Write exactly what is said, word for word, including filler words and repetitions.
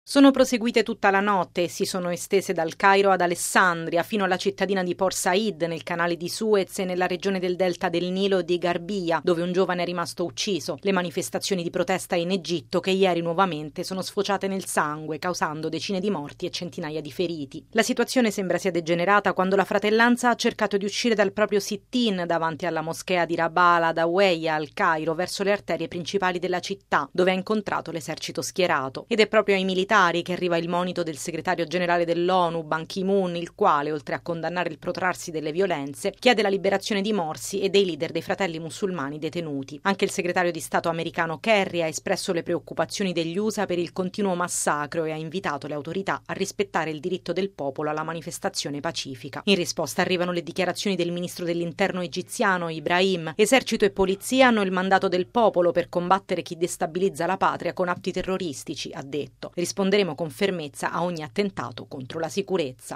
Sono proseguite tutta la notte e si sono estese dal Cairo ad Alessandria fino alla cittadina di Port Said nel canale di Suez e nella regione del delta del Nilo di Garbia, dove un giovane è rimasto ucciso. Le manifestazioni di protesta in Egitto che ieri nuovamente sono sfociate nel sangue, causando decine di morti e centinaia di feriti. La situazione sembra sia degenerata quando la fratellanza ha cercato di uscire dal proprio sit-in davanti alla moschea di Rabaa al-Adawiya al Cairo verso le arterie principali della città, dove ha incontrato l'esercito schierato. Ed è proprio ai militari che arriva il monito del segretario generale dell'ONU, Ban Ki-moon, il quale, oltre a condannare il protrarsi delle violenze, chiede la liberazione di Morsi e dei leader dei fratelli musulmani detenuti. Anche il segretario di Stato americano Kerry ha espresso le preoccupazioni degli U S A per il continuo massacro e ha invitato le autorità a rispettare il diritto del popolo alla manifestazione pacifica. In risposta arrivano le dichiarazioni del ministro dell'interno egiziano Ibrahim. Esercito e polizia hanno il mandato del popolo per combattere chi destabilizza la patria con atti terroristici, ha detto. Risponderemo con fermezza a ogni attentato contro la sicurezza.